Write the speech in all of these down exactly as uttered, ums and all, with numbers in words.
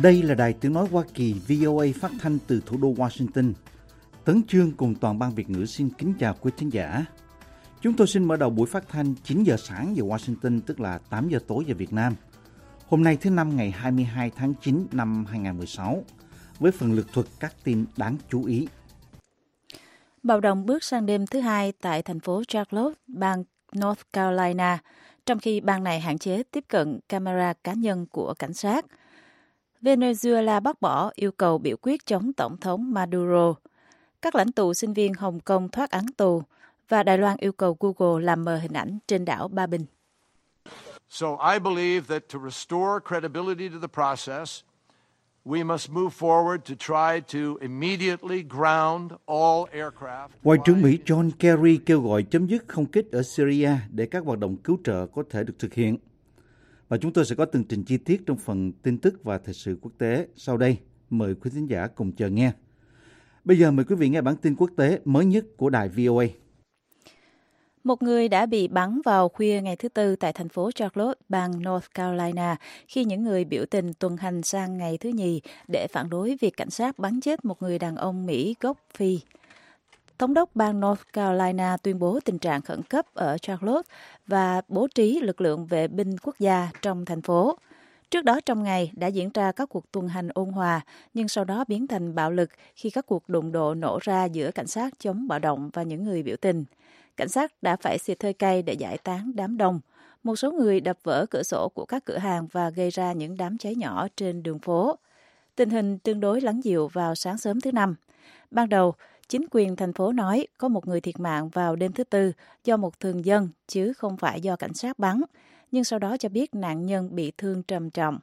Đây là Đài Tiếng Nói Hoa Kỳ vê o a phát thanh từ thủ đô Washington. Tấn Chương cùng toàn ban Việt ngữ xin kính chào quý thính giả. Chúng tôi xin mở đầu buổi phát thanh chín giờ sáng giờ Washington, tức là tám giờ tối giờ Việt Nam. Hôm nay thứ Năm ngày hai mươi hai tháng chín năm hai nghìn không trăm mười sáu, với phần lược thuật các tin đáng chú ý. Bạo động bước sang đêm thứ hai tại thành phố Charlotte, bang North Carolina, trong khi bang này hạn chế tiếp cận camera cá nhân của cảnh sát. Venezuela bác bỏ yêu cầu biểu quyết chống Tổng thống Maduro. Các lãnh tụ sinh viên Hồng Kông thoát án tù. Và Đài Loan yêu cầu Google làm mờ hình ảnh trên đảo Ba Bình. So I believe that to restore credibility to the process, we must move forward to try to immediately ground all aircraft. Ngoại trưởng Mỹ John Kerry kêu gọi chấm dứt không kích ở Syria để các hoạt động cứu trợ có thể được thực hiện. Và chúng tôi sẽ có tường trình chi tiết trong phần tin tức và thời sự quốc tế sau đây. Mời quý thính giả cùng chờ nghe. Bây giờ mời quý vị nghe bản tin quốc tế mới nhất của đài vê o a. Một người đã bị bắn vào khuya ngày thứ Tư tại thành phố Charlotte, bang North Carolina, khi những người biểu tình tuần hành sang ngày thứ Nhì để phản đối việc cảnh sát bắn chết một người đàn ông Mỹ gốc Phi. Thống đốc bang North Carolina tuyên bố tình trạng khẩn cấp ở Charlotte và bố trí lực lượng vệ binh quốc gia trong thành phố. Trước đó trong ngày đã diễn ra các cuộc tuần hành ôn hòa, nhưng sau đó biến thành bạo lực khi các cuộc đụng độ nổ ra giữa cảnh sát chống bạo động và những người biểu tình. Cảnh sát đã phải xịt hơi cay để giải tán đám đông. Một số người đập vỡ cửa sổ của các cửa hàng và gây ra những đám cháy nhỏ trên đường phố. Tình hình tương đối lắng dịu vào sáng sớm thứ Năm. Ban đầu, chính quyền thành phố nói có một người thiệt mạng vào đêm thứ Tư do một thường dân chứ không phải do cảnh sát bắn, nhưng sau đó cho biết nạn nhân bị thương trầm trọng.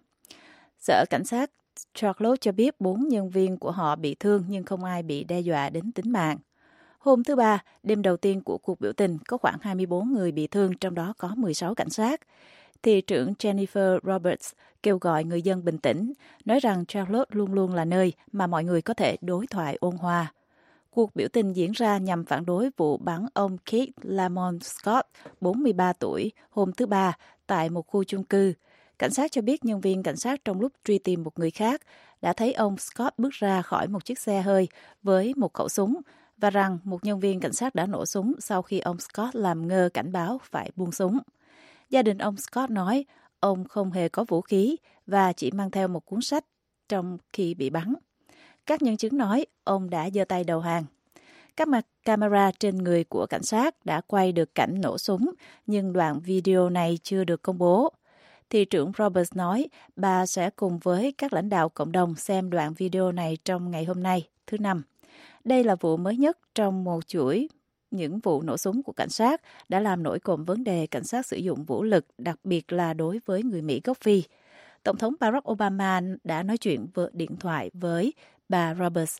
Sở cảnh sát Charlotte cho biết bốn nhân viên của họ bị thương nhưng không ai bị đe dọa đến tính mạng. Hôm thứ Ba, đêm đầu tiên của cuộc biểu tình, có khoảng hai mươi bốn người bị thương, trong đó có mười sáu cảnh sát. Thị trưởng Jennifer Roberts kêu gọi người dân bình tĩnh, nói rằng Charlotte luôn luôn là nơi mà mọi người có thể đối thoại ôn hòa. Cuộc biểu tình diễn ra nhằm phản đối vụ bắn ông Keith Lamont Scott, bốn mươi ba tuổi, hôm thứ Ba, tại một khu chung cư. Cảnh sát cho biết nhân viên cảnh sát trong lúc truy tìm một người khác đã thấy ông Scott bước ra khỏi một chiếc xe hơi với một khẩu súng, và rằng một nhân viên cảnh sát đã nổ súng sau khi ông Scott làm ngơ cảnh báo phải buông súng. Gia đình ông Scott nói ông không hề có vũ khí và chỉ mang theo một cuốn sách trong khi bị bắn. Các nhân chứng nói ông đã giơ tay đầu hàng. Các mặt camera trên người của cảnh sát đã quay được cảnh nổ súng, nhưng đoạn video này chưa được công bố. Thị trưởng Roberts nói bà sẽ cùng với các lãnh đạo cộng đồng xem đoạn video này trong ngày hôm nay, thứ Năm. Đây là vụ mới nhất trong một chuỗi những vụ nổ súng của cảnh sát đã làm nổi cộm vấn đề cảnh sát sử dụng vũ lực, đặc biệt là đối với người Mỹ gốc Phi. Tổng thống Barack Obama đã nói chuyện với điện thoại với bà Roberts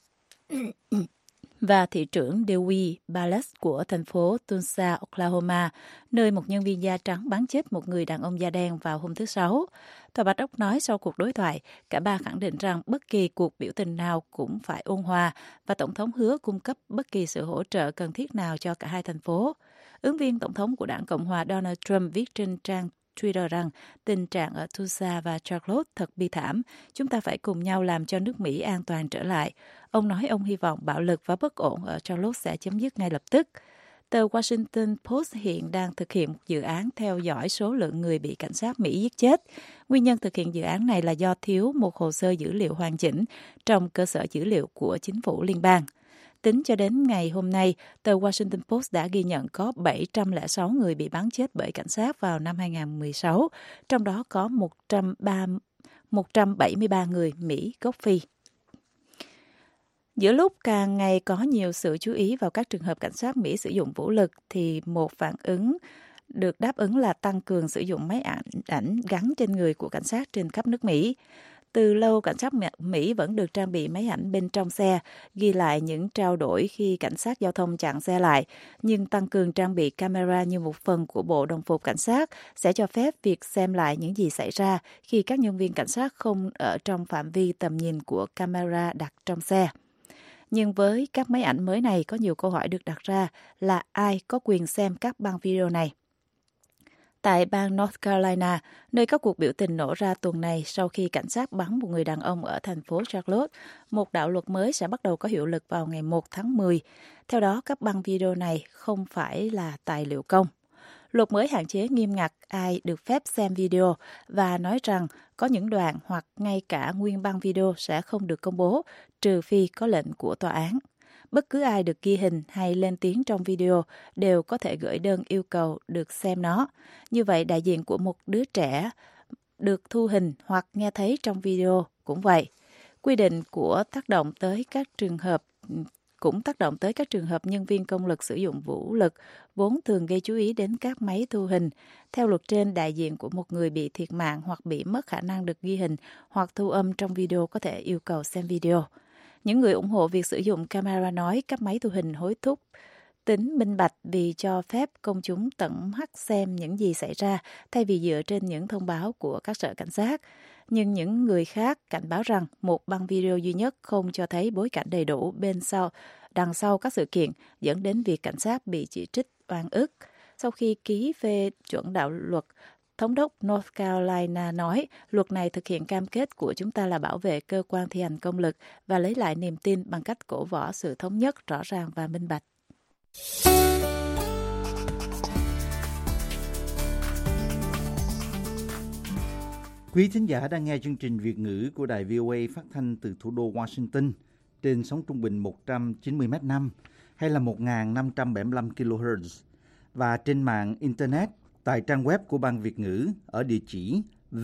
và thị trưởng Dewey Ballas của thành phố Tulsa, Oklahoma, nơi một nhân viên da trắng bắn chết một người đàn ông da đen vào hôm thứ Sáu. Tòa Bạch Ốc nói sau cuộc đối thoại, cả ba khẳng định rằng bất kỳ cuộc biểu tình nào cũng phải ôn hòa và Tổng thống hứa cung cấp bất kỳ sự hỗ trợ cần thiết nào cho cả hai thành phố. Ứng viên Tổng thống của đảng Cộng hòa Donald Trump viết trên trang Twitter rằng tình trạng ở Tulsa và Charlotte thật bi thảm. Chúng ta phải cùng nhau làm cho nước Mỹ an toàn trở lại. Ông nói ông hy vọng bạo lực và bất ổn ở Charlotte sẽ chấm dứt ngay lập tức. Tờ Washington Post hiện đang thực hiện một dự án theo dõi số lượng người bị cảnh sát Mỹ giết chết. Nguyên nhân thực hiện dự án này là do thiếu một hồ sơ dữ liệu hoàn chỉnh trong cơ sở dữ liệu của chính phủ liên bang. Tính cho đến ngày hôm nay, tờ Washington Post đã ghi nhận có bảy trăm lẻ sáu người bị bắn chết bởi cảnh sát vào năm hai nghìn không trăm mười sáu, trong đó có một trăm bảy mươi ba người Mỹ gốc Phi. Giữa lúc càng ngày có nhiều sự chú ý vào các trường hợp cảnh sát Mỹ sử dụng vũ lực, thì một phản ứng được đáp ứng là tăng cường sử dụng máy ảnh, ảnh gắn trên người của cảnh sát trên khắp nước Mỹ. Từ lâu, cảnh sát Mỹ vẫn được trang bị máy ảnh bên trong xe, ghi lại những trao đổi khi cảnh sát giao thông chặn xe lại, nhưng tăng cường trang bị camera như một phần của bộ đồng phục cảnh sát sẽ cho phép việc xem lại những gì xảy ra khi các nhân viên cảnh sát không ở trong phạm vi tầm nhìn của camera đặt trong xe. Nhưng với các máy ảnh mới này, có nhiều câu hỏi được đặt ra là ai có quyền xem các băng video này. Tại bang North Carolina, nơi các cuộc biểu tình nổ ra tuần này sau khi cảnh sát bắn một người đàn ông ở thành phố Charlotte, một đạo luật mới sẽ bắt đầu có hiệu lực vào ngày một tháng mười. Theo đó, các băng video này không phải là tài liệu công. Luật mới hạn chế nghiêm ngặt ai được phép xem video và nói rằng có những đoạn hoặc ngay cả nguyên băng video sẽ không được công bố, trừ phi có lệnh của tòa án. Bất cứ ai được ghi hình hay lên tiếng trong video đều có thể gửi đơn yêu cầu được xem nó. Như vậy, đại diện của một đứa trẻ được thu hình hoặc nghe thấy trong video cũng vậy. Quy định của tác động tới các trường hợp cũng tác động tới các trường hợp nhân viên công lực sử dụng vũ lực, vốn thường gây chú ý đến các máy thu hình. Theo luật trên, đại diện của một người bị thiệt mạng hoặc bị mất khả năng được ghi hình hoặc thu âm trong video có thể yêu cầu xem video. Những người ủng hộ việc sử dụng camera nói các máy thu hình hối thúc tính minh bạch vì cho phép công chúng tận mắt xem những gì xảy ra thay vì dựa trên những thông báo của các sở cảnh sát. Nhưng những người khác cảnh báo rằng một băng video duy nhất không cho thấy bối cảnh đầy đủ bên sau, đằng sau các sự kiện, dẫn đến việc cảnh sát bị chỉ trích oan ức. Sau khi ký phê chuẩn đạo luật, Thống đốc North Carolina nói luật này thực hiện cam kết của chúng ta là bảo vệ cơ quan thi hành công lực và lấy lại niềm tin bằng cách cổ võ sự thống nhất, rõ ràng và minh bạch. Quý thính giả đang nghe chương trình Việt ngữ của đài vê o a phát thanh từ thủ đô Washington trên sóng trung bình một trăm chín mươi mét năm hay là một nghìn năm trăm bảy mươi lăm ki lô héc và trên mạng Internet tại trang web của Ban Việt ngữ ở địa chỉ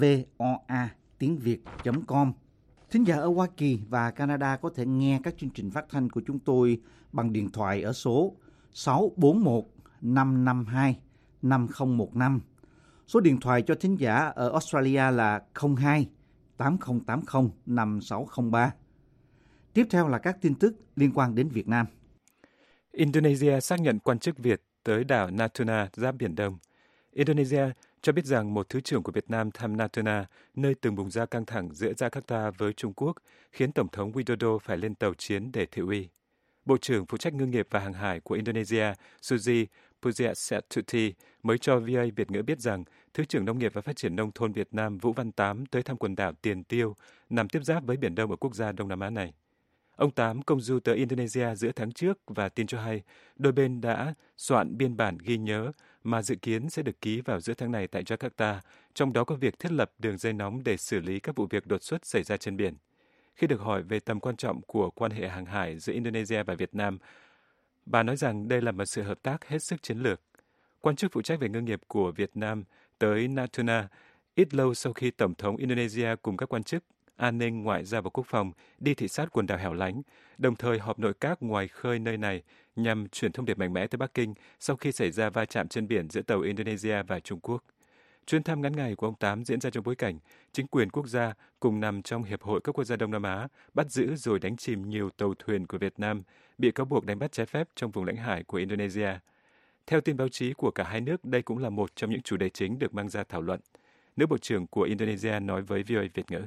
voa tiếng việt chấm com. Thính giả ở Hoa Kỳ và Canada có thể nghe các chương trình phát thanh của chúng tôi bằng điện thoại ở số sáu bốn một năm năm hai năm không một năm. Số điện thoại cho thính giả ở Australia là không hai tám không tám không năm sáu không ba. Tiếp theo là các tin tức liên quan đến Việt Nam. Indonesia xác nhận quan chức Việt tới đảo Natuna, giáp Biển Đông. Indonesia cho biết rằng một thứ trưởng của Việt Nam thăm Natuna, nơi từng bùng ra căng thẳng giữa Jakarta với Trung Quốc, khiến Tổng thống Widodo phải lên tàu chiến để thị uy. Bộ trưởng phụ trách ngư nghiệp và hàng hải của Indonesia, Suzy Pujiastuti, mới cho vê o a Việt ngữ biết rằng Thứ trưởng Nông nghiệp và Phát triển Nông thôn Việt Nam Vũ Văn Tám tới thăm quần đảo Tiền Tiêu, nằm tiếp giáp với Biển Đông ở quốc gia Đông Nam Á này. Ông Tám công du tới Indonesia giữa tháng trước và tin cho hay đôi bên đã soạn biên bản ghi nhớ mà dự kiến sẽ được ký vào giữa tháng này tại Jakarta, trong đó có việc thiết lập đường dây nóng để xử lý các vụ việc đột xuất xảy ra trên biển. Khi được hỏi về tầm quan trọng của quan hệ hàng hải giữa Indonesia và Việt Nam, bà nói rằng đây là một sự hợp tác hết sức chiến lược. Quan chức phụ trách về ngư nghiệp của Việt Nam tới Natuna ít lâu sau khi Tổng thống Indonesia cùng các quan chức an ninh, ngoại giao và quốc phòng đi thị sát quần đảo hẻo lánh, đồng thời họp nội các ngoài khơi nơi này nhằm chuyển thông điệp mạnh mẽ tới Bắc Kinh sau khi xảy ra va chạm trên biển giữa tàu Indonesia và Trung Quốc. Chuyến thăm ngắn ngày của ông Tám diễn ra trong bối cảnh chính quyền quốc gia cùng nằm trong Hiệp hội các quốc gia Đông Nam Á bắt giữ rồi đánh chìm nhiều tàu thuyền của Việt Nam bị cáo buộc đánh bắt trái phép trong vùng lãnh hải của Indonesia. Theo tin báo chí của cả hai nước, đây cũng là một trong những chủ đề chính được mang ra thảo luận. Nữ Bộ trưởng của Indonesia nói với vê o a Việt ngữ.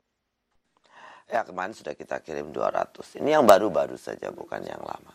Ya, kemarin sudah kita kirim dua ratus. Ini yang baru-baru saja, bukan yang lama.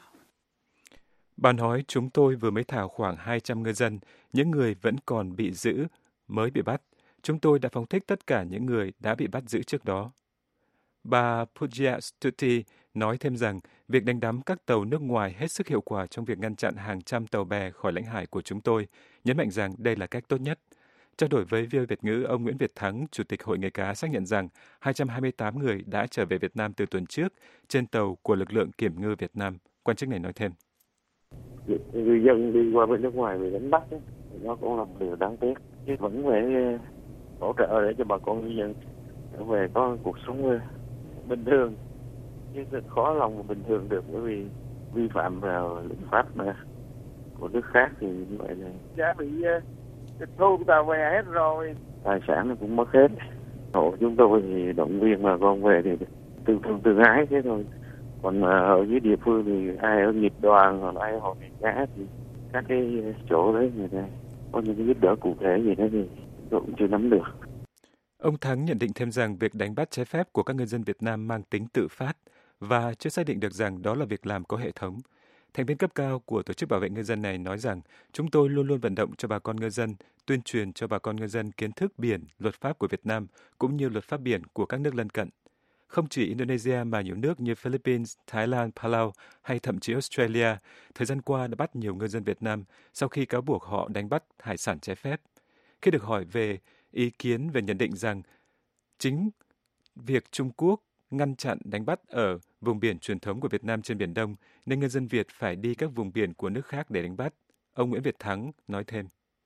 Bà nói chúng tôi vừa mới thả khoảng hai trăm ngư dân, những người vẫn còn bị giữ, mới bị bắt. Chúng tôi đã phóng thích tất cả những người đã bị bắt giữ trước đó. Bà Pujiastuti nói thêm rằng việc đánh đắm các tàu nước ngoài hết sức hiệu quả trong việc ngăn chặn hàng trăm tàu bè khỏi lãnh hải của chúng tôi, nhấn mạnh rằng đây là cách tốt nhất. Trao đổi với vê o a Việt ngữ, ông Nguyễn Việt Thắng, Chủ tịch Hội nghề cá xác nhận rằng hai trăm hai mươi tám người đã trở về Việt Nam từ tuần trước trên tàu của lực lượng kiểm ngư Việt Nam. Quan chức này nói thêm. Người dân đi qua bên nước ngoài bị đánh bắt, nó cũng là một điều đáng tiếc. Chứ vẫn phải hỗ trợ để cho bà con ngư dân trở về có cuộc sống bình thường. Chứ rất khó lòng mà bình thường được, bởi vì vi phạm vào luật pháp mà của nước khác thì như vậy này. Đã bị tịch thu tàu về hết rồi. Tài sản nó cũng mất hết. Hộ chúng tôi thì động viên bà con về thì từ thương từ ái thế thôi. Còn ở dưới địa phương thì ai ở nghiệp đoàn hoặc ai họ nghề cá thì các cái chỗ đấy người ta có những cái giúp đỡ cụ thể gì đó thì tôi cũng chưa nắm được. Ông Thắng nhận định thêm rằng việc đánh bắt trái phép của các ngư dân Việt Nam mang tính tự phát và chưa xác định được rằng đó là việc làm có hệ thống. Thành viên cấp cao của Tổ chức Bảo vệ Ngư dân này nói rằng chúng tôi luôn luôn vận động cho bà con ngư dân, tuyên truyền cho bà con ngư dân kiến thức biển, luật pháp của Việt Nam cũng như luật pháp biển của các nước lân cận. Không chỉ Indonesia mà nhiều nước như Philippines, Thái Lan, Palau hay thậm chí Australia thời gian qua đã bắt nhiều ngư dân Việt Nam sau khi cáo buộc họ đánh bắt hải sản trái phép. Khi được hỏi về ý kiến về nhận định rằng chính việc Trung Quốc ngăn chặn đánh bắt ở vùng biển truyền thống của Việt Nam trên Biển Đông nên ngư dân Việt phải đi các vùng biển của nước khác để đánh bắt, ông Nguyễn Việt Thắng nói thêm.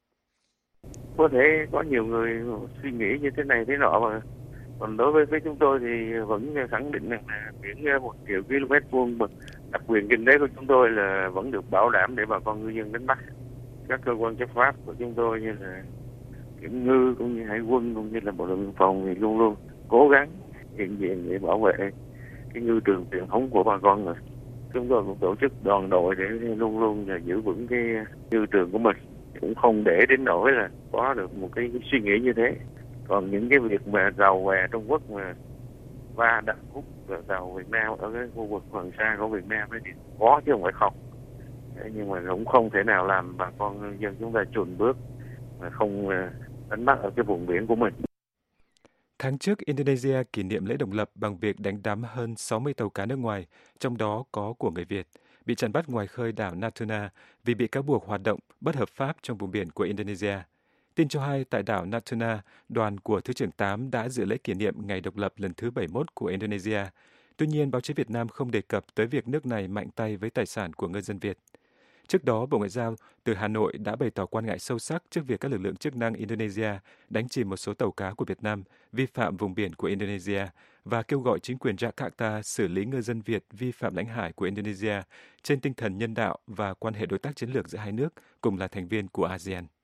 Có thể có nhiều người suy nghĩ như thế này thế nọ mà. Còn đối với phía chúng tôi thì vẫn khẳng định rằng là biển một triệu km vuông mà đặc quyền kinh tế của chúng tôi là vẫn được bảo đảm để bà con ngư dân đánh bắt. Các cơ quan chấp pháp của chúng tôi như là kiểm ngư cũng như hải quân cũng như là bộ đội biên phòng thì luôn luôn cố gắng hiện diện để bảo vệ cái ngư trường truyền thống của bà con rồi. Chúng tôi cũng tổ chức đoàn đội để luôn luôn là giữ vững cái ngư trường của mình, cũng không để đến nỗi là có được một cái suy nghĩ như thế. Còn những cái việc mà tàu bè Trung Quốc mà va đập hút tàu Việt Nam ở cái khu vực Hoàng Sa của Việt Nam ấy thì có chứ không phải không. Nhưng mà cũng không thể nào làm bà con dân chúng ta chùn bước mà không đánh bắt ở cái vùng biển của mình. Tháng trước, Indonesia kỷ niệm lễ độc lập bằng việc đánh đắm hơn sáu mươi tàu cá nước ngoài, trong đó có của người Việt, bị chặn bắt ngoài khơi đảo Natuna vì bị cáo buộc hoạt động bất hợp pháp trong vùng biển của Indonesia. Tin cho hay tại đảo Natuna, đoàn của Thứ trưởng tám đã dự lễ kỷ niệm ngày độc lập lần thứ bảy mươi mốt của Indonesia. Tuy nhiên, báo chí Việt Nam không đề cập tới việc nước này mạnh tay với tài sản của ngư dân Việt. Trước đó, Bộ Ngoại giao từ Hà Nội đã bày tỏ quan ngại sâu sắc trước việc các lực lượng chức năng Indonesia đánh chìm một số tàu cá của Việt Nam vi phạm vùng biển của Indonesia và kêu gọi chính quyền Jakarta xử lý ngư dân Việt vi phạm lãnh hải của Indonesia trên tinh thần nhân đạo và quan hệ đối tác chiến lược giữa hai nước cùng là thành viên của a sê an.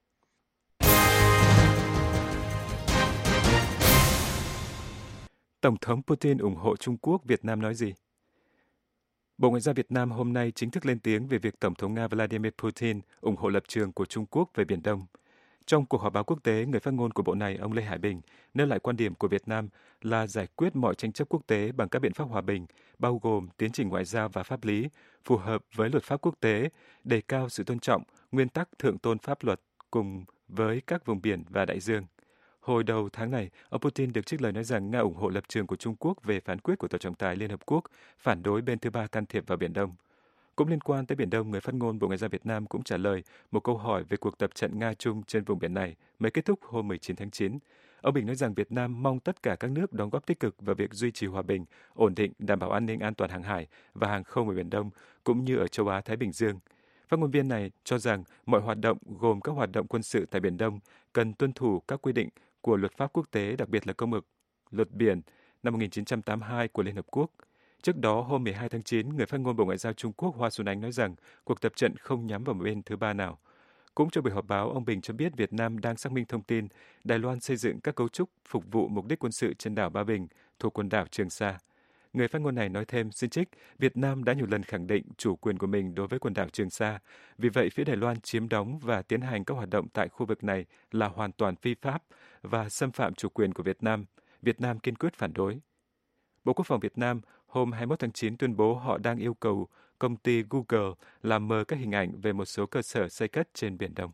Tổng thống Putin ủng hộ Trung Quốc, Việt Nam nói gì? Bộ Ngoại giao Việt Nam hôm nay chính thức lên tiếng về việc Tổng thống Nga Vladimir Putin ủng hộ lập trường của Trung Quốc về Biển Đông. Trong cuộc họp báo quốc tế, người phát ngôn của Bộ này, ông Lê Hải Bình, nêu lại quan điểm của Việt Nam là giải quyết mọi tranh chấp quốc tế bằng các biện pháp hòa bình, bao gồm tiến trình ngoại giao và pháp lý, phù hợp với luật pháp quốc tế, đề cao sự tôn trọng, nguyên tắc thượng tôn pháp luật cùng với các vùng biển và đại dương. Hồi đầu tháng này, ông Putin được trích lời nói rằng Nga ủng hộ lập trường của Trung Quốc về phán quyết của Tòa trọng tài Liên Hợp Quốc phản đối bên thứ ba can thiệp vào Biển Đông. Cũng liên quan tới Biển Đông, người phát ngôn Bộ Ngoại giao Việt Nam cũng trả lời một câu hỏi về cuộc tập trận Nga-Trung trên vùng biển này mới kết thúc hôm mười chín tháng chín. Ông Bình nói rằng Việt Nam mong tất cả các nước đóng góp tích cực vào việc duy trì hòa bình, ổn định, đảm bảo an ninh an toàn hàng hải và hàng không ở Biển Đông, cũng như ở châu Á-Thái Bình Dương. Phát ngôn viên này cho rằng mọi hoạt động gồm các hoạt động quân sự tại Biển Đông cần tuân thủ các quy định của luật pháp quốc tế, đặc biệt là Công ước Luật Biển năm một nghìn chín trăm tám mươi hai của Liên Hợp Quốc. Trước đó, hôm mười hai tháng chín, người phát ngôn Bộ Ngoại giao Trung Quốc Hoa Xuân Ánh nói rằng cuộc tập trận không nhắm vào một bên thứ ba nào. Cũng trong buổi họp báo, ông Bình cho biết Việt Nam đang xác minh thông tin Đài Loan xây dựng các cấu trúc phục vụ mục đích quân sự trên đảo Ba Bình thuộc quần đảo Trường Sa. Người phát ngôn này nói thêm, xin trích, Việt Nam đã nhiều lần khẳng định chủ quyền của mình đối với quần đảo Trường Sa. Vì vậy, phía Đài Loan chiếm đóng và tiến hành các hoạt động tại khu vực này là hoàn toàn phi pháp và xâm phạm chủ quyền của Việt Nam. Việt Nam kiên quyết phản đối. Bộ Quốc phòng Việt Nam hôm hai mươi mốt tháng chín tuyên bố họ đang yêu cầu công ty Google làm mờ các hình ảnh về một số cơ sở xây cất trên Biển Đông.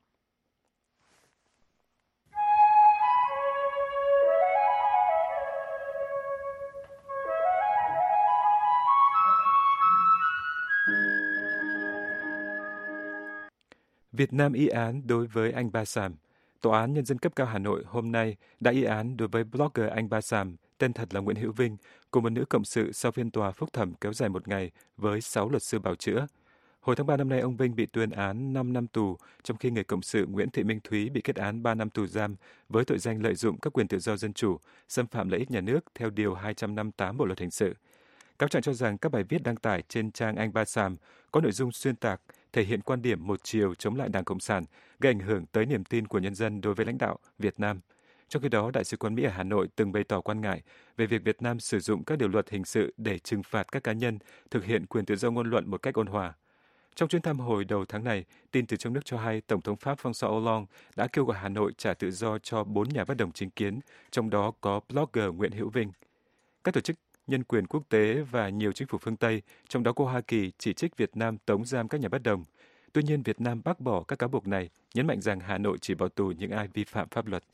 Việt Nam y án đối với anh Ba Sàm. Tòa án Nhân dân cấp cao Hà Nội hôm nay đã y án đối với blogger anh Ba Sàm, tên thật là Nguyễn Hữu Vinh, cùng một nữ cộng sự sau phiên tòa phúc thẩm kéo dài một ngày với sáu luật sư bào chữa. Hồi tháng ba năm nay, ông Vinh bị tuyên án năm năm tù, trong khi người cộng sự Nguyễn Thị Minh Thúy bị kết án ba năm tù giam với tội danh lợi dụng các quyền tự do dân chủ, xâm phạm lợi ích nhà nước theo Điều hai trăm năm mươi tám Bộ Luật Hình sự. Cáo trạng cho rằng các bài viết đăng tải trên trang anh Ba Sàm có nội dung xuyên tạc, thể hiện quan điểm một chiều chống lại Đảng Cộng sản, gây ảnh hưởng tới niềm tin của nhân dân đối với lãnh đạo Việt Nam. Trong khi đó, Đại sứ quán Mỹ ở Hà Nội từng bày tỏ quan ngại về việc Việt Nam sử dụng các điều luật hình sự để trừng phạt các cá nhân thực hiện quyền tự do ngôn luận một cách ôn hòa. Trong chuyến thăm hồi đầu tháng này, tin từ trong nước cho hay Tổng thống Pháp François Hollande đã kêu gọi Hà Nội trả tự do cho bốn nhà bất đồng chính kiến, trong đó có blogger Nguyễn Hữu Vinh. Các tổ chức nhân quyền quốc tế và nhiều chính phủ phương Tây, trong đó có Hoa Kỳ, chỉ trích Việt Nam tống giam các nhà bất đồng. Tuy nhiên, Việt Nam bác bỏ các cáo buộc này, nhấn mạnh rằng Hà Nội chỉ bỏ tù những ai vi phạm pháp luật.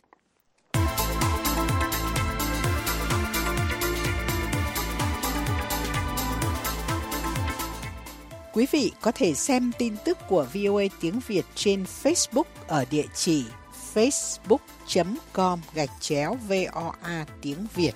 Quý vị có thể xem tin tức của vê o a tiếng Việt trên Facebook ở địa chỉ facebook chấm com gạch chéo vê o a tiếng Việt.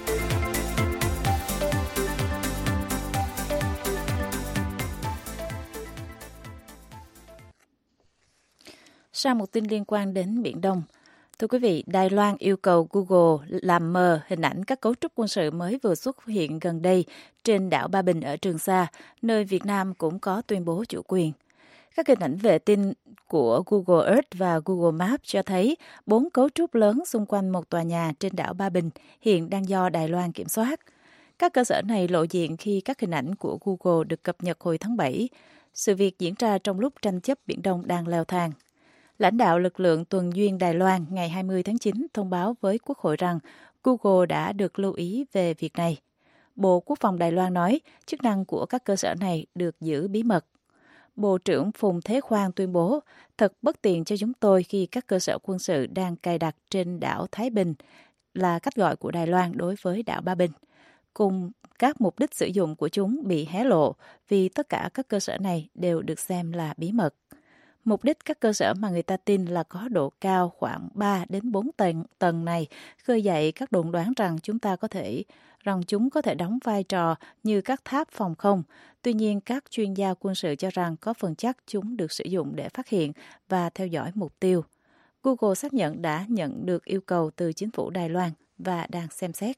Sang một tin liên quan đến Biển Đông. Thưa quý vị, Đài Loan yêu cầu Google làm mờ hình ảnh các cấu trúc quân sự mới vừa xuất hiện gần đây trên đảo Ba Bình ở Trường Sa, nơi Việt Nam cũng có tuyên bố chủ quyền. Các hình ảnh vệ tinh của Google Earth và Google Maps cho thấy bốn cấu trúc lớn xung quanh một tòa nhà trên đảo Ba Bình hiện đang do Đài Loan kiểm soát. Các cơ sở này lộ diện khi các hình ảnh của Google được cập nhật hồi tháng bảy. Sự việc diễn ra trong lúc tranh chấp Biển Đông đang leo thang. Lãnh đạo lực lượng tuần duyên Đài Loan ngày hai mươi tháng chín thông báo với Quốc hội rằng Google đã được lưu ý về việc này. Bộ Quốc phòng Đài Loan nói chức năng của các cơ sở này được giữ bí mật. Bộ trưởng Phùng Thế Khoan tuyên bố, thật bất tiện cho chúng tôi khi các cơ sở quân sự đang cài đặt trên đảo Thái Bình, là cách gọi của Đài Loan đối với đảo Ba Bình. Cùng các mục đích sử dụng của chúng bị hé lộ vì tất cả các cơ sở này đều được xem là bí mật. Mục đích các cơ sở mà người ta tin là có độ cao khoảng ba đến bốn tầng, tầng này khơi dậy các đồn đoán rằng chúng ta có thể rằng chúng có thể đóng vai trò như các tháp phòng không. Tuy nhiên, các chuyên gia quân sự cho rằng có phần chắc chúng được sử dụng để phát hiện và theo dõi mục tiêu. Google xác nhận đã nhận được yêu cầu từ chính phủ Đài Loan và đang xem xét.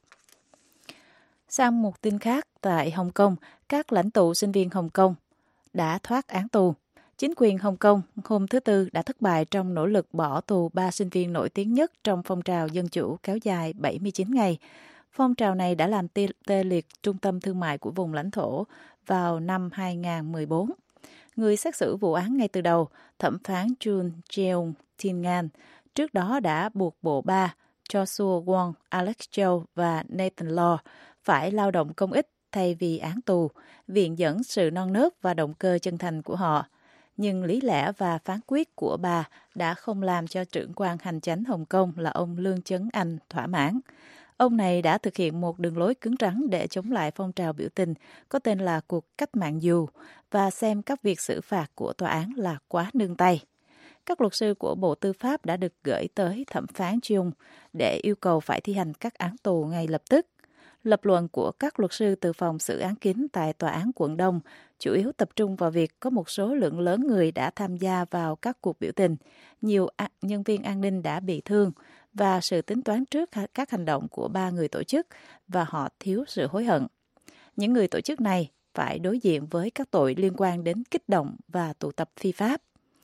Sang một tin khác, tại Hồng Kông, các lãnh tụ sinh viên Hồng Kông đã thoát án tù. Chính quyền Hồng Kông hôm thứ Tư đã thất bại trong nỗ lực bỏ tù ba sinh viên nổi tiếng nhất trong phong trào dân chủ kéo dài bảy mươi chín ngày. Phong trào này đã làm tê, tê liệt trung tâm thương mại của vùng lãnh thổ vào năm hai không một bốn. Người xét xử vụ án ngay từ đầu, thẩm phán Jun Jeong Tin Ngan, trước đó đã buộc bộ ba Joshua Wong, Alex Chow và Nathan Law phải lao động công ích thay vì án tù, viện dẫn sự non nớt và động cơ chân thành của họ. Nhưng lý lẽ và phán quyết của bà đã không làm cho trưởng quan hành chánh Hồng Kông là ông Lương Chấn Anh thỏa mãn. Ông này đã thực hiện một đường lối cứng rắn để chống lại phong trào biểu tình có tên là cuộc cách mạng dù và xem các việc xử phạt của tòa án là quá nương tay. Các luật sư của Bộ Tư pháp đã được gửi tới thẩm phán Chung để yêu cầu phải thi hành các án tù ngay lập tức. Lập luận của các luật sư từ phòng xử án kín tại Tòa án quận Đông chủ yếu tập trung vào việc có một số lượng lớn người đã tham gia vào các cuộc biểu tình, nhiều nhân viên an ninh đã bị thương và sự tính toán trước các hành động của ba người tổ chức và họ thiếu sự hối hận. Những người tổ chức này phải đối diện với các tội liên quan đến kích động và tụ tập phi pháp.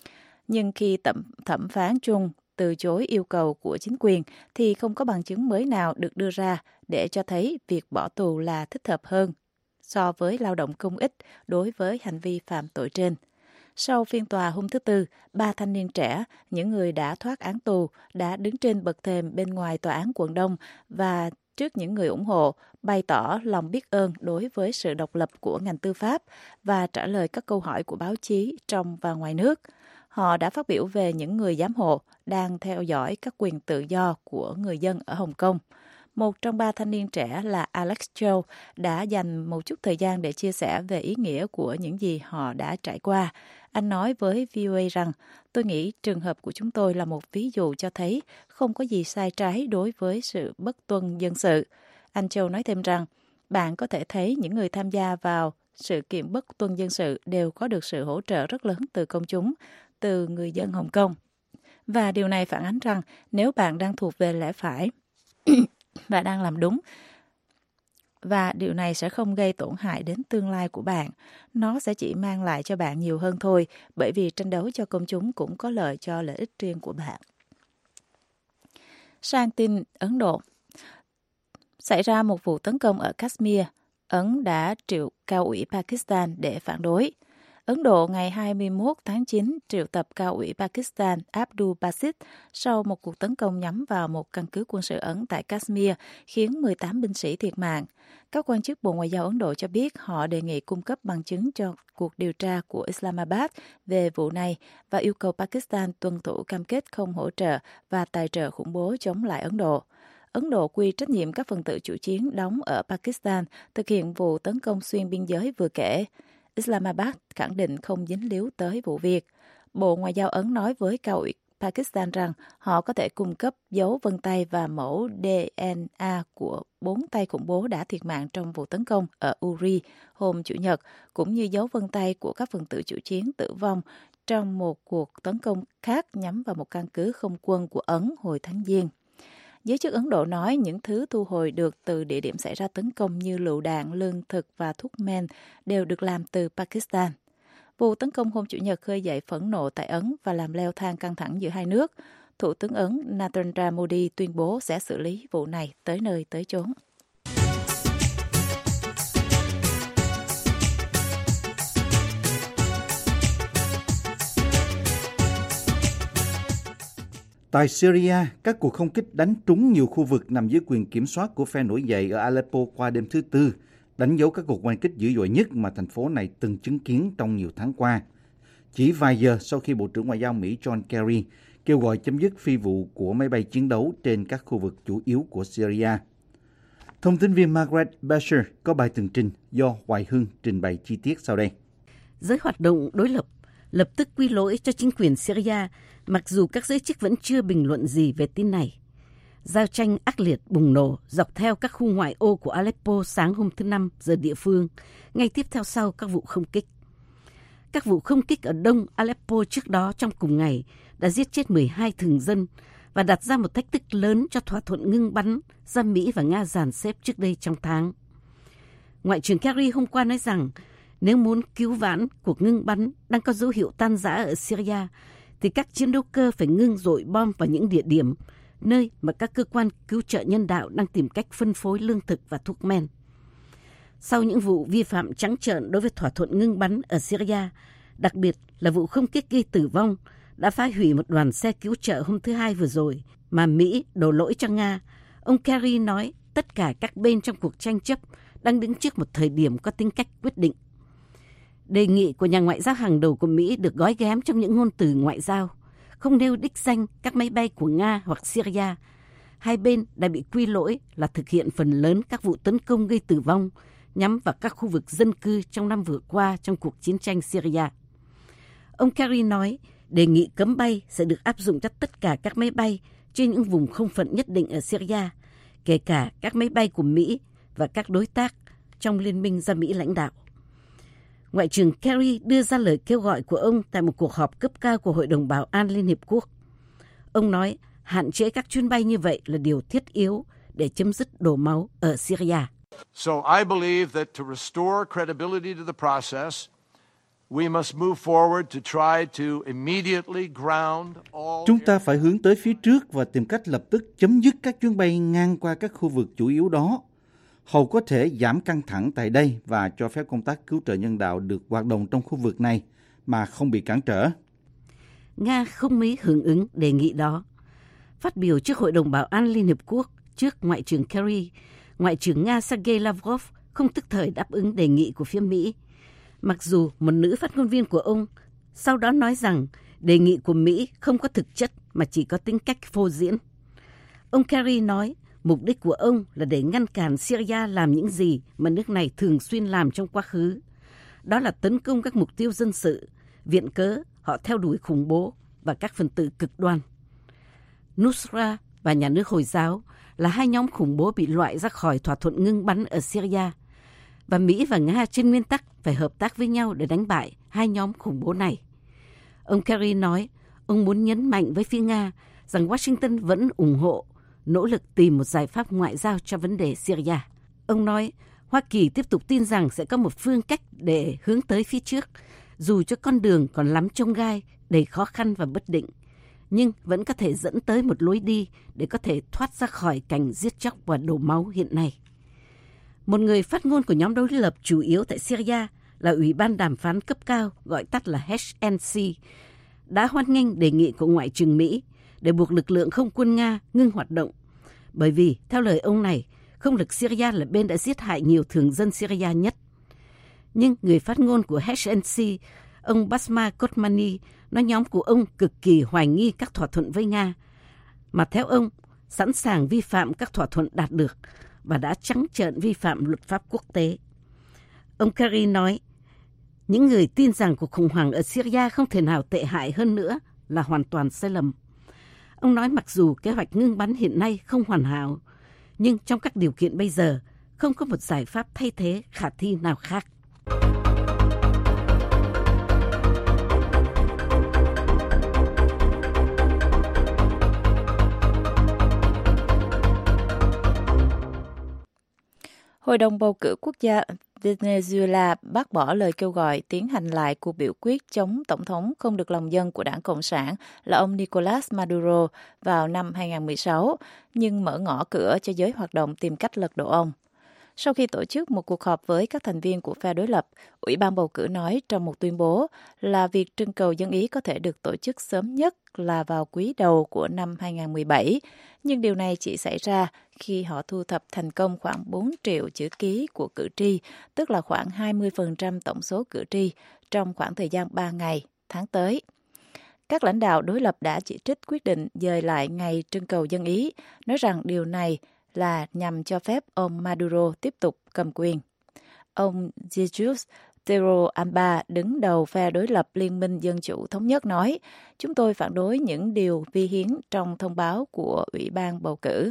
Nhưng khi tẩm, thẩm phán Chung từ chối yêu cầu của chính quyền thì không có bằng chứng mới nào được đưa ra để cho thấy việc bỏ tù là thích hợp hơn so với lao động công ích đối với hành vi phạm tội trên. Sau phiên tòa hôm thứ Tư, ba thanh niên trẻ, những người đã thoát án tù, đã đứng trên bậc thềm bên ngoài tòa án quận Đông và trước những người ủng hộ, bày tỏ lòng biết ơn đối với sự độc lập của ngành tư pháp và trả lời các câu hỏi của báo chí trong và ngoài nước. Họ đã phát biểu về những người giám hộ đang theo dõi các quyền tự do của người dân ở Hồng Kông. Một trong ba thanh niên trẻ là Alex Chow đã dành một chút thời gian để chia sẻ về ý nghĩa của những gì họ đã trải qua. Anh nói với vê o a rằng, tôi nghĩ trường hợp của chúng tôi là một ví dụ cho thấy không có gì sai trái đối với sự bất tuân dân sự. Anh Chow nói thêm rằng, bạn có thể thấy những người tham gia vào sự kiện bất tuân dân sự đều có được sự hỗ trợ rất lớn từ công chúng, từ người dân Hồng Kông. Và điều này phản ánh rằng nếu bạn đang thuộc về lẽ phải và đang làm đúng, và điều này sẽ không gây tổn hại đến tương lai của bạn, nó sẽ chỉ mang lại cho bạn nhiều hơn thôi, bởi vì tranh đấu cho công chúng cũng có lợi cho lợi ích riêng của bạn. Sang tin Ấn Độ. Xảy ra một vụ tấn công ở Kashmir, Ấn đã triệu cao ủy Pakistan để phản đối. Ấn Độ ngày hai mươi mốt tháng chín triệu tập cao ủy Pakistan Abdul Basit sau một cuộc tấn công nhắm vào một căn cứ quân sự Ấn tại Kashmir khiến mười tám binh sĩ thiệt mạng. Các quan chức Bộ Ngoại giao Ấn Độ cho biết họ đề nghị cung cấp bằng chứng cho cuộc điều tra của Islamabad về vụ này và yêu cầu Pakistan tuân thủ cam kết không hỗ trợ và tài trợ khủng bố chống lại Ấn Độ. Ấn Độ quy trách nhiệm các phần tử chủ chiến đóng ở Pakistan thực hiện vụ tấn công xuyên biên giới vừa kể. Islamabad khẳng định không dính líu tới vụ việc. Bộ Ngoại giao Ấn nói với cao ủy Pakistan rằng họ có thể cung cấp dấu vân tay và mẫu đê en a của bốn tay khủng bố đã thiệt mạng trong vụ tấn công ở Uri hôm Chủ nhật, cũng như dấu vân tay của các phần tử chủ chiến tử vong trong một cuộc tấn công khác nhắm vào một căn cứ không quân của Ấn hồi tháng Giêng. Giới chức Ấn Độ nói những thứ thu hồi được từ địa điểm xảy ra tấn công như lựu đạn, lương thực và thuốc men đều được làm từ Pakistan. Vụ tấn công hôm Chủ nhật khơi dậy phẫn nộ tại Ấn và làm leo thang căng thẳng giữa hai nước. Thủ tướng Ấn Narendra Modi tuyên bố sẽ xử lý vụ này tới nơi tới chốn. Tại Syria, các cuộc không kích đánh trúng nhiều khu vực nằm dưới quyền kiểm soát của phe nổi dậy ở Aleppo qua đêm thứ Tư, đánh dấu các cuộc oanh kích dữ dội nhất mà thành phố này từng chứng kiến trong nhiều tháng qua. Chỉ vài giờ sau khi Bộ trưởng Ngoại giao Mỹ John Kerry kêu gọi chấm dứt phi vụ của máy bay chiến đấu trên các khu vực chủ yếu của Syria. Thông tin viên Margaret Besher có bài tường trình do Hoài Hương trình bày chi tiết sau đây. Giới hoạt động đối lập lập tức quy lỗi cho chính quyền Syria, mặc dù các giới chức vẫn chưa bình luận gì về tin này. Giao tranh ác liệt bùng nổ dọc theo các khu ngoại ô của Aleppo sáng hôm thứ Năm giờ địa phương, ngay tiếp theo sau các vụ không kích. Các vụ không kích ở đông Aleppo trước đó trong cùng ngày đã giết chết mười hai thường dân và đặt ra một thách thức lớn cho thỏa thuận ngưng bắn do Mỹ và Nga dàn xếp trước đây trong tháng. Ngoại trưởng Kerry hôm qua nói rằng nếu muốn cứu vãn cuộc ngưng bắn đang có dấu hiệu tan rã ở Syria, thì các chiến đấu cơ phải ngưng dội bom vào những địa điểm nơi mà các cơ quan cứu trợ nhân đạo đang tìm cách phân phối lương thực và thuốc men. Sau những vụ vi phạm trắng trợn đối với thỏa thuận ngưng bắn ở Syria, đặc biệt là vụ không kích gây tử vong đã phá hủy một đoàn xe cứu trợ hôm thứ Hai vừa rồi mà Mỹ đổ lỗi cho Nga, ông Kerry nói tất cả các bên trong cuộc tranh chấp đang đứng trước một thời điểm có tính cách quyết định. Đề nghị của nhà ngoại giao hàng đầu của Mỹ được gói ghém trong những ngôn từ ngoại giao, không nêu đích danh các máy bay của Nga hoặc Syria. Hai bên đã bị quy lỗi là thực hiện phần lớn các vụ tấn công gây tử vong nhắm vào các khu vực dân cư trong năm vừa qua trong cuộc chiến tranh Syria. Ông Kerry nói đề nghị cấm bay sẽ được áp dụng cho tất cả các máy bay trên những vùng không phận nhất định ở Syria, kể cả các máy bay của Mỹ và các đối tác trong liên minh do Mỹ lãnh đạo. Ngoại trưởng Kerry đưa ra lời kêu gọi của ông tại một cuộc họp cấp cao của Hội đồng Bảo an Liên Hiệp Quốc. Ông nói hạn chế các chuyến bay như vậy là điều thiết yếu để chấm dứt đổ máu ở Syria. So I believe that to restore credibility to the process, we must move forward to try to immediately ground all... Chúng ta phải hướng tới phía trước và tìm cách lập tức chấm dứt các chuyến bay ngang qua các khu vực chủ yếu đó, hầu có thể giảm căng thẳng tại đây và cho phép công tác cứu trợ nhân đạo được hoạt động trong khu vực này mà không bị cản trở. Nga không mấy hưởng ứng đề nghị đó. Phát biểu trước Hội đồng Bảo an Liên Hiệp Quốc trước Ngoại trưởng Kerry, Ngoại trưởng Nga Sergei Lavrov không tức thời đáp ứng đề nghị của phía Mỹ. Mặc dù một nữ phát ngôn viên của ông sau đó nói rằng đề nghị của Mỹ không có thực chất mà chỉ có tính cách phô diễn. Ông Kerry nói mục đích của ông là để ngăn cản Syria làm những gì mà nước này thường xuyên làm trong quá khứ. Đó là tấn công các mục tiêu dân sự, viện cớ họ theo đuổi khủng bố và các phần tử cực đoan. Nusra và nhà nước Hồi giáo là hai nhóm khủng bố bị loại ra khỏi thỏa thuận ngưng bắn ở Syria, và Mỹ và Nga trên nguyên tắc phải hợp tác với nhau để đánh bại hai nhóm khủng bố này. Ông Kerry nói ông muốn nhấn mạnh với phía Nga rằng Washington vẫn ủng hộ nỗ lực tìm một giải pháp ngoại giao cho vấn đề Syria. Ông nói Hoa Kỳ tiếp tục tin rằng sẽ có một phương cách để hướng tới phía trước, dù cho con đường còn lắm chông gai, đầy khó khăn và bất định, nhưng vẫn có thể dẫn tới một lối đi để có thể thoát ra khỏi cảnh giết chóc và đổ máu hiện nay. Một người phát ngôn của nhóm đối lập chủ yếu tại Syria là Ủy ban đàm phán cấp cao, gọi tắt là H N C, đã hoan nghênh đề nghị của Ngoại trưởng Mỹ để buộc lực lượng không quân Nga ngưng hoạt động. Bởi vì, theo lời ông này, không lực Syria là bên đã giết hại nhiều thường dân Syria nhất. Nhưng người phát ngôn của hát en xê, ông Basma Kotmani, nói nhóm của ông cực kỳ hoài nghi các thỏa thuận với Nga, mà theo ông sẵn sàng vi phạm các thỏa thuận đạt được và đã trắng trợn vi phạm luật pháp quốc tế. Ông Kerry nói, những người tin rằng cuộc khủng hoảng ở Syria không thể nào tệ hại hơn nữa là hoàn toàn sai lầm. Ông nói mặc dù kế hoạch ngưng bắn hiện nay không hoàn hảo, nhưng trong các điều kiện bây giờ, không có một giải pháp thay thế khả thi nào khác. Hội đồng bầu cử quốc gia Venezuela bác bỏ lời kêu gọi tiến hành lại cuộc biểu quyết chống tổng thống không được lòng dân của đảng Cộng sản là ông Nicolas Maduro vào năm hai không một sáu, nhưng mở ngõ cửa cho giới hoạt động tìm cách lật đổ ông. Sau khi tổ chức một cuộc họp với các thành viên của phe đối lập, Ủy ban bầu cử nói trong một tuyên bố là việc trưng cầu dân ý có thể được tổ chức sớm nhất là vào quý đầu của năm hai không một bảy, nhưng điều này chỉ xảy ra khi họ thu thập thành công khoảng bốn triệu chữ ký của cử tri, tức là khoảng hai mươi phần trăm tổng số cử tri, trong khoảng thời gian ba ngày, tháng tới. Các lãnh đạo đối lập đã chỉ trích quyết định dời lại ngày trưng cầu dân ý, nói rằng điều này là nhằm cho phép ông Maduro tiếp tục cầm quyền. Ông Jesus Tero Amba, đứng đầu phe đối lập Liên minh Dân chủ Thống nhất nói, chúng tôi phản đối những điều vi hiến trong thông báo của Ủy ban bầu cử.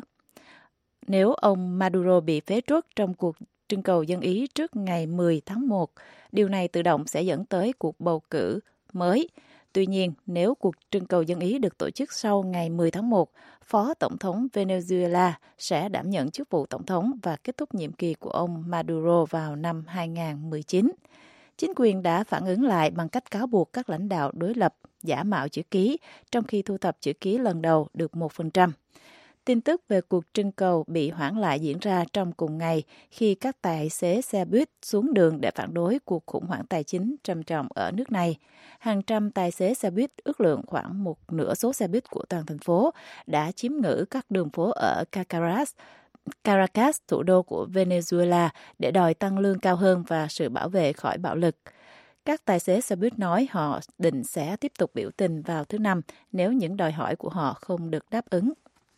Nếu ông Maduro bị phế truất trong cuộc trưng cầu dân ý trước ngày mười tháng một, điều này tự động sẽ dẫn tới cuộc bầu cử mới. Tuy nhiên, nếu cuộc trưng cầu dân ý được tổ chức sau ngày mười tháng một, Phó Tổng thống Venezuela sẽ đảm nhận chức vụ Tổng thống và kết thúc nhiệm kỳ của ông Maduro vào năm hai không một chín. Chính quyền đã phản ứng lại bằng cách cáo buộc các lãnh đạo đối lập giả mạo chữ ký, trong khi thu thập chữ ký lần đầu được một phần trăm. Tin tức về cuộc trưng cầu bị hoãn lại diễn ra trong cùng ngày khi các tài xế xe buýt xuống đường để phản đối cuộc khủng hoảng tài chính trầm trọng ở nước này. Hàng trăm tài xế xe buýt, ước lượng khoảng một nửa số xe buýt của toàn thành phố, đã chiếm ngữ các đường phố ở Caracas, Caracas, thủ đô của Venezuela, để đòi tăng lương cao hơn và sự bảo vệ khỏi bạo lực. Các tài xế xe buýt nói họ định sẽ tiếp tục biểu tình vào thứ Năm nếu những đòi hỏi của họ không được đáp ứng.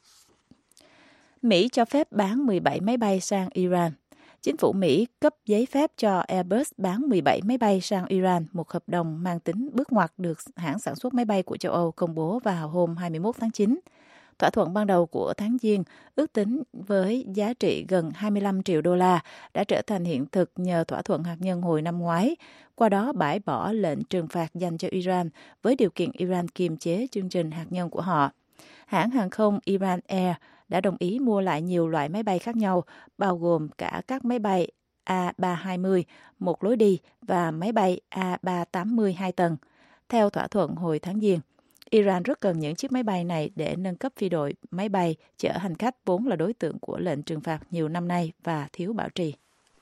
Mỹ cho phép bán mười bảy máy bay sang Iran. Chính phủ Mỹ cấp giấy phép cho Airbus bán mười bảy máy bay sang Iran, một hợp đồng mang tính bước ngoặt được hãng sản xuất máy bay của châu Âu công bố vào hôm hai mươi mốt tháng chín. Thỏa thuận ban đầu của tháng Giêng, ước tính với giá trị gần hai mươi lăm triệu đô la, đã trở thành hiện thực nhờ thỏa thuận hạt nhân hồi năm ngoái, qua đó bãi bỏ lệnh trừng phạt dành cho Iran với điều kiện Iran kiềm chế chương trình hạt nhân của họ. Hãng hàng không Iran Air đã đồng ý mua lại nhiều loại máy bay khác nhau, bao gồm cả các máy bay A ba hai mươi, một lối đi, và máy bay A ba tám mươi hai tầng. Theo thỏa thuận hồi tháng Giêng, Iran rất cần những chiếc máy bay này để nâng cấp phi đội máy bay chở hành khách vốn là đối tượng của lệnh trừng phạt nhiều năm nay và thiếu bảo trì.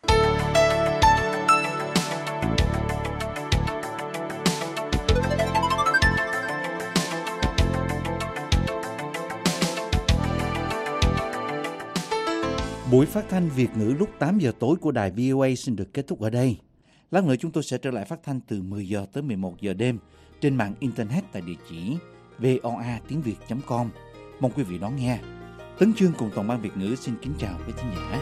Buổi phát thanh Việt ngữ lúc tám giờ tối của đài vê o a xin được kết thúc ở đây. Lát nữa chúng tôi sẽ trở lại phát thanh từ mười giờ tới mười một giờ đêm trên mạng Internet tại địa chỉ voa tiếng việt chấm com. Mong quý vị đón nghe. Tấn Chương cùng toàn ban Việt ngữ xin kính chào quý thính giả.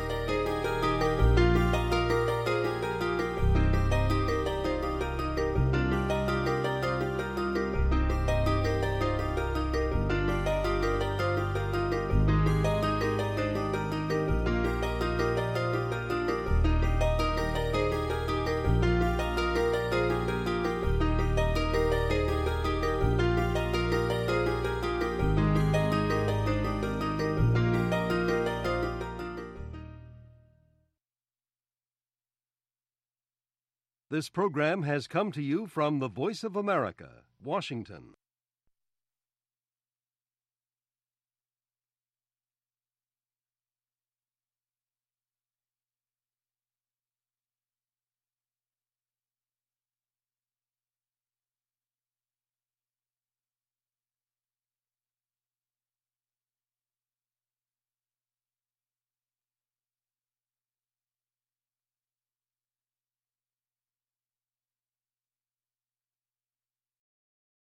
This program has come to you from the Voice of America, Washington.